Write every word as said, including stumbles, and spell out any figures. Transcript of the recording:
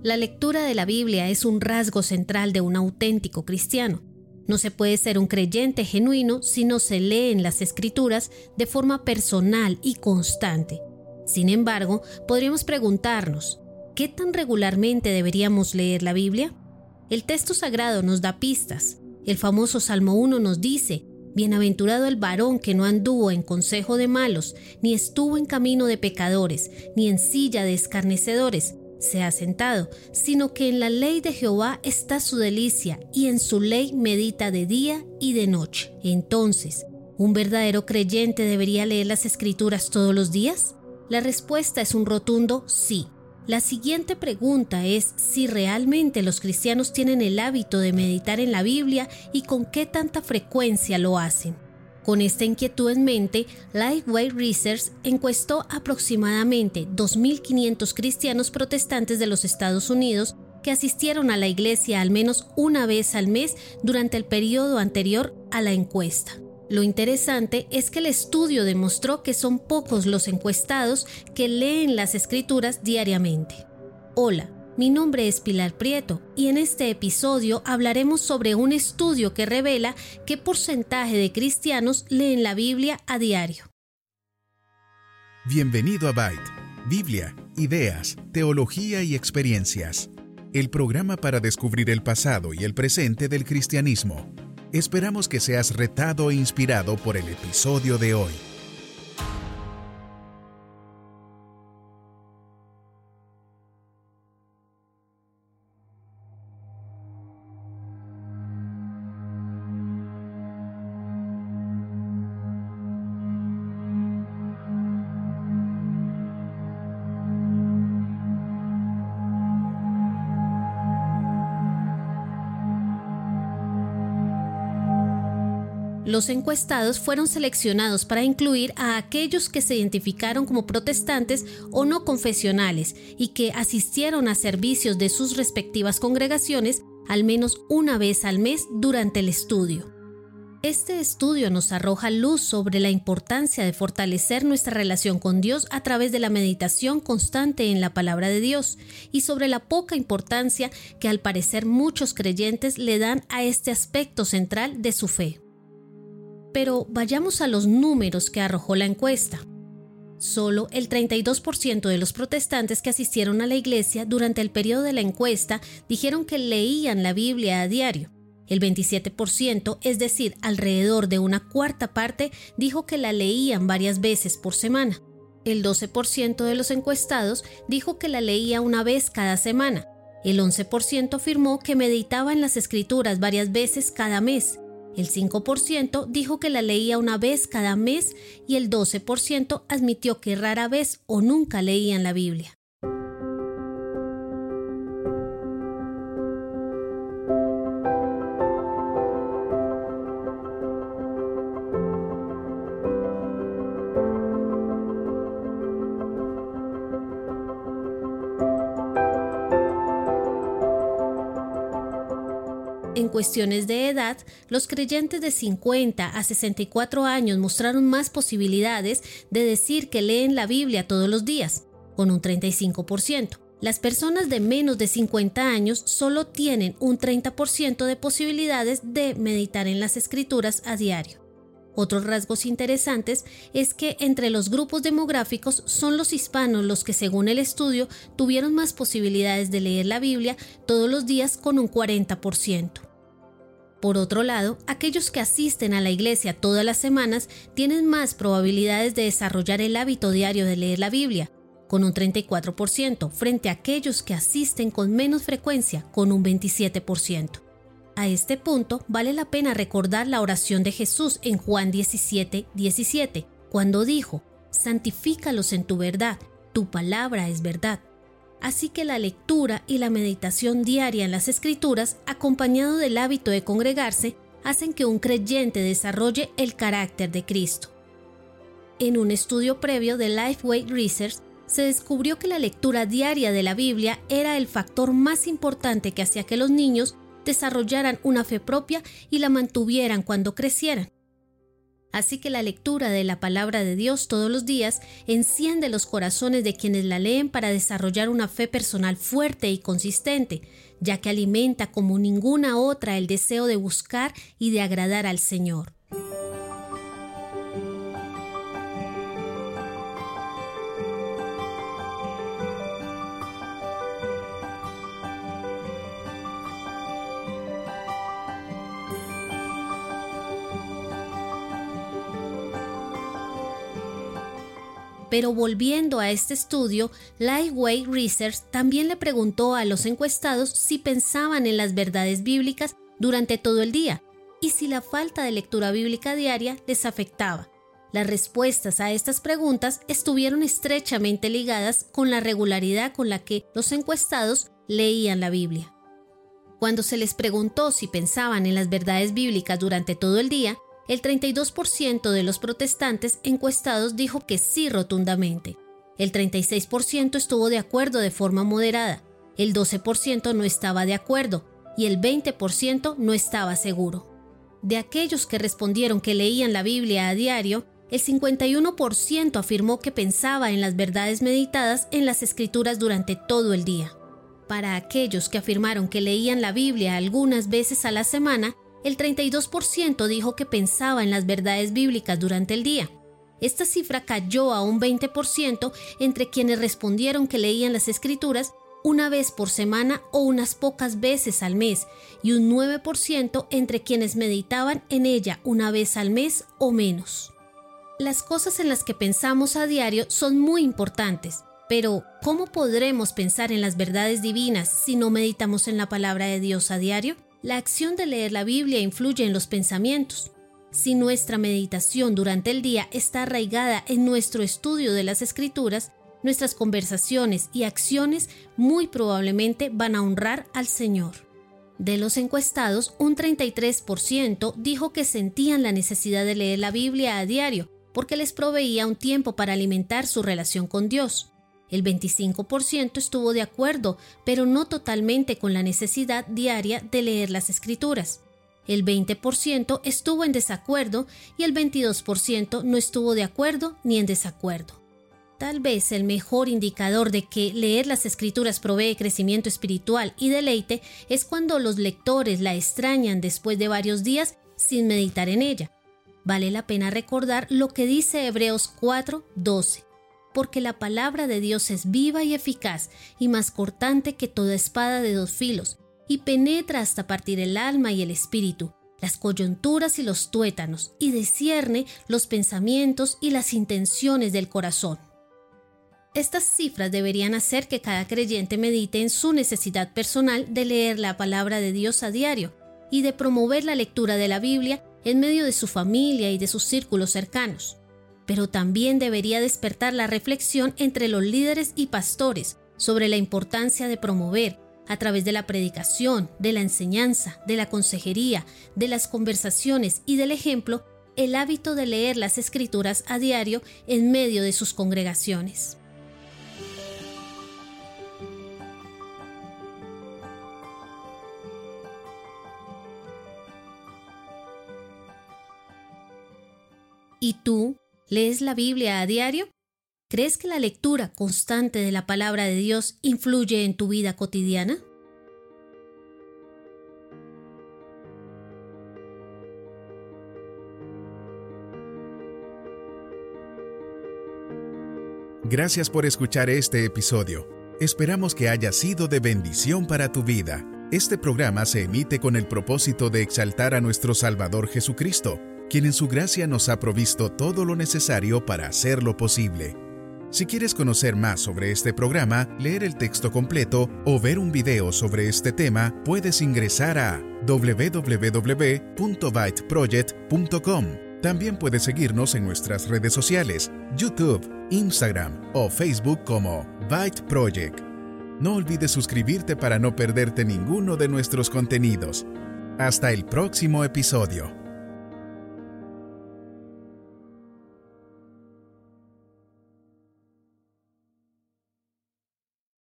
La lectura de la Biblia es un rasgo central de un auténtico cristiano. No se puede ser un creyente genuino si no se leen las Escrituras de forma personal y constante. Sin embargo, podríamos preguntarnos, ¿qué tan regularmente deberíamos leer la Biblia? El texto sagrado nos da pistas. El famoso Salmo uno nos dice: «Bienaventurado el varón que no anduvo en consejo de malos, ni estuvo en camino de pecadores, ni en silla de escarnecedores se ha sentado, sino que en la ley de Jehová está su delicia, y en su ley medita de día y de noche». Entonces, ¿un verdadero creyente debería leer las Escrituras todos los días? La respuesta es un rotundo sí. La siguiente pregunta es si realmente los cristianos tienen el hábito de meditar en la Biblia y con qué tanta frecuencia lo hacen. Con esta inquietud en mente, Lifeway Research encuestó aproximadamente dos mil quinientos cristianos protestantes de los Estados Unidos que asistieron a la iglesia al menos una vez al mes durante el periodo anterior a la encuesta. Lo interesante es que el estudio demostró que son pocos los encuestados que leen las Escrituras diariamente. Hola, mi nombre es Pilar Prieto y en este episodio hablaremos sobre un estudio que revela qué porcentaje de cristianos leen la Biblia a diario. Bienvenido a Byte, Biblia, ideas, teología y experiencias. El programa para descubrir el pasado y el presente del cristianismo. Esperamos que seas retado e inspirado por el episodio de hoy. Los encuestados fueron seleccionados para incluir a aquellos que se identificaron como protestantes o no confesionales y que asistieron a servicios de sus respectivas congregaciones al menos una vez al mes durante el estudio. Este estudio nos arroja luz sobre la importancia de fortalecer nuestra relación con Dios a través de la meditación constante en la palabra de Dios y sobre la poca importancia que al parecer muchos creyentes le dan a este aspecto central de su fe. Pero vayamos a los números que arrojó la encuesta. Solo el treinta y dos por ciento de los protestantes que asistieron a la iglesia durante el periodo de la encuesta dijeron que leían la Biblia a diario. El veintisiete por ciento, es decir, alrededor de una cuarta parte, dijo que la leían varias veces por semana. El doce por ciento de los encuestados dijo que la leía una vez cada semana. El once por ciento afirmó que meditaba en las Escrituras varias veces cada mes. El cinco por ciento dijo que la leía una vez cada mes y el doce por ciento admitió que rara vez o nunca leían la Biblia. En cuestiones de edad, los creyentes de cincuenta a sesenta y cuatro años mostraron más posibilidades de decir que leen la Biblia todos los días, con un treinta y cinco por ciento. Las personas de menos de cincuenta años solo tienen un treinta por ciento de posibilidades de meditar en las Escrituras a diario. Otros rasgos interesantes es que entre los grupos demográficos son los hispanos los que, según el estudio, tuvieron más posibilidades de leer la Biblia todos los días con un cuarenta por ciento. Por otro lado, aquellos que asisten a la iglesia todas las semanas tienen más probabilidades de desarrollar el hábito diario de leer la Biblia, con un treinta y cuatro por ciento, frente a aquellos que asisten con menos frecuencia, con un veintisiete por ciento. A este punto, vale la pena recordar la oración de Jesús en Juan diecisiete, diecisiete, cuando dijo: «Santifícalos en tu verdad, tu palabra es verdad». Así que la lectura y la meditación diaria en las Escrituras, acompañado del hábito de congregarse, hacen que un creyente desarrolle el carácter de Cristo. En un estudio previo de Lifeway Research, se descubrió que la lectura diaria de la Biblia era el factor más importante que hacía que los niños desarrollaran una fe propia y la mantuvieran cuando crecieran. Así que la lectura de la palabra de Dios todos los días enciende los corazones de quienes la leen para desarrollar una fe personal fuerte y consistente, ya que alimenta como ninguna otra el deseo de buscar y de agradar al Señor. Pero volviendo a este estudio, Lifeway Research también le preguntó a los encuestados si pensaban en las verdades bíblicas durante todo el día y si la falta de lectura bíblica diaria les afectaba. Las respuestas a estas preguntas estuvieron estrechamente ligadas con la regularidad con la que los encuestados leían la Biblia. Cuando se les preguntó si pensaban en las verdades bíblicas durante todo el día, el treinta y dos por ciento de los protestantes encuestados dijo que sí rotundamente. El treinta y seis por ciento estuvo de acuerdo de forma moderada, el doce por ciento no estaba de acuerdo y el veinte por ciento no estaba seguro. De aquellos que respondieron que leían la Biblia a diario, el cincuenta y uno por ciento afirmó que pensaba en las verdades meditadas en las Escrituras durante todo el día. Para aquellos que afirmaron que leían la Biblia algunas veces a la semana, el treinta y dos por ciento dijo que pensaba en las verdades bíblicas durante el día. Esta cifra cayó a un veinte por ciento entre quienes respondieron que leían las Escrituras una vez por semana o unas pocas veces al mes, y un nueve por ciento entre quienes meditaban en ella una vez al mes o menos. Las cosas en las que pensamos a diario son muy importantes, pero ¿cómo podremos pensar en las verdades divinas si no meditamos en la palabra de Dios a diario? La acción de leer la Biblia influye en los pensamientos. Si nuestra meditación durante el día está arraigada en nuestro estudio de las Escrituras, nuestras conversaciones y acciones muy probablemente van a honrar al Señor. De los encuestados, un treinta y tres por ciento dijo que sentían la necesidad de leer la Biblia a diario porque les proveía un tiempo para alimentar su relación con Dios. El veinticinco por ciento estuvo de acuerdo, pero no totalmente con la necesidad diaria de leer las Escrituras. El veinte por ciento estuvo en desacuerdo y el veintidós por ciento no estuvo de acuerdo ni en desacuerdo. Tal vez el mejor indicador de que leer las Escrituras provee crecimiento espiritual y deleite es cuando los lectores la extrañan después de varios días sin meditar en ella. Vale la pena recordar lo que dice Hebreos cuatro doce. Porque la palabra de Dios es viva y eficaz y más cortante que toda espada de dos filos, y penetra hasta partir el alma y el espíritu, las coyunturas y los tuétanos, y discierne los pensamientos y las intenciones del corazón. Estas cifras deberían hacer que cada creyente medite en su necesidad personal de leer la palabra de Dios a diario y de promover la lectura de la Biblia en medio de su familia y de sus círculos cercanos. Pero también debería despertar la reflexión entre los líderes y pastores sobre la importancia de promover, a través de la predicación, de la enseñanza, de la consejería, de las conversaciones y del ejemplo, el hábito de leer las Escrituras a diario en medio de sus congregaciones. ¿Y tú? ¿Lees la Biblia a diario? ¿Crees que la lectura constante de la palabra de Dios influye en tu vida cotidiana? Gracias por escuchar este episodio. Esperamos que haya sido de bendición para tu vida. Este programa se emite con el propósito de exaltar a nuestro Salvador Jesucristo, quien en su gracia nos ha provisto todo lo necesario para hacerlo posible. Si quieres conocer más sobre este programa, leer el texto completo o ver un video sobre este tema, puedes ingresar a doble u doble u doble u punto byte project punto com. También puedes seguirnos en nuestras redes sociales, YouTube, Instagram o Facebook como Byte Project. No olvides suscribirte para no perderte ninguno de nuestros contenidos. Hasta el próximo episodio.